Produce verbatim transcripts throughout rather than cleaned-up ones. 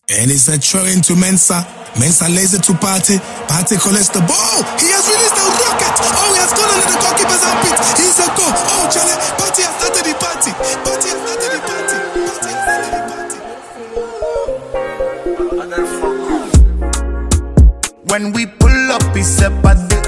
And it's a train to Mensa. Mensa lazy to Party. Party collects the ball. He has released the rocket. Oh, he has gone under the goalkeeper's armpit. He's a goal. Oh, Charlie. Party has started the party. Party has started the party. Party has started the party. When we pull up, it's a party.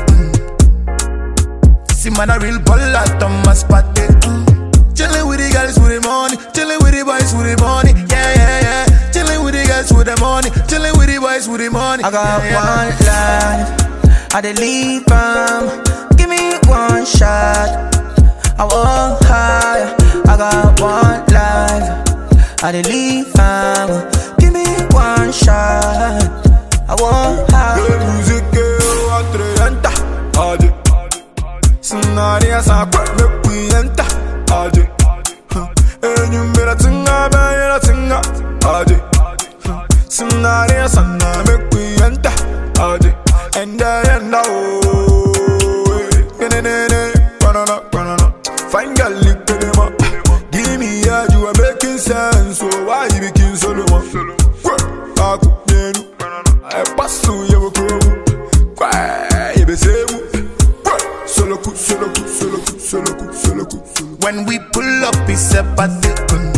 See, man, a real baller, Thomas Party. Chillin' with the girls with the money. Chillin' with the boys with the money. Yeah, yeah, yeah. Chillin' with the girls with the money. Chillin' with the boys with the money. I got yeah, one life, I dey leave them. Give me one shot, I walk higher. I got one life, I dey leave them. Give me one shot, I walk higher. The music girl, I trenta. Aje, scenario sa kwa me kuyenta. Aje, and you better tinga, better tinga. Aje, scenario sa na me kuyenta. Aje, and I and I oh, ne ne ne, banana banana. Fine girl, lick them up. Give me a you are making sense, so why you making solo man? Aku yenu, I pass through your crew. Why you be say solo ku solo ku solo ku solo ku solo ku. When we pull up, it's a party.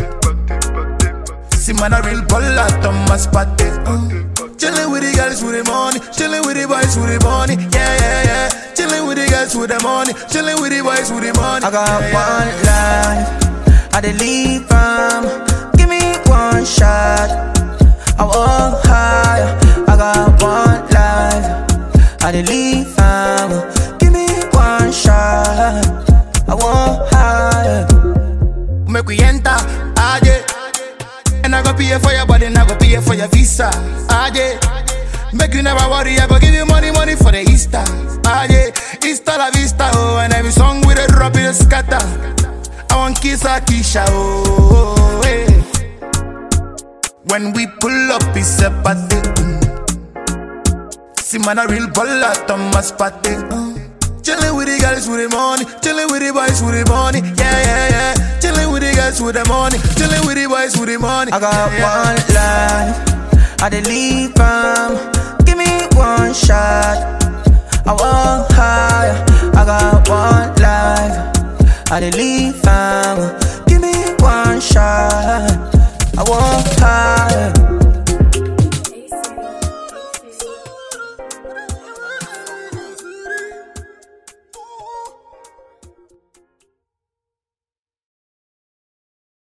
See man a real baller, Thomas Party. Chillin' with the girls with the money, chillin' with the boys with the money. Yeah, yeah, yeah. Chillin' with the girls with the money, chillin' with the boys with the money. I got yeah, one yeah. life, I dey leave them. Give me one shot, I walk higher. I got one life, I dey leave them. Give me one shot, I walk higher. Make we enter, aje. And I go pay for your body, and I go pay for your visa, aje. Make you never worry, I go give you money, money for the Easter, aje. Easter la vista, oh, and every song with a drop in the scatter. I want kiss a Keisha, oh, hey. When we pull up, it's a party. See man a real baller, Thomas Party. Chillin' with the girls with the money, chillin' with the boys with the money. Yeah, yeah, yeah. Chillin' with the girls with the money, chillin' with the boys with the money. I got yeah, one life, I dey leave them. Give me one shot, I walk higher. I got one life, I dey leave them. Give me one shot.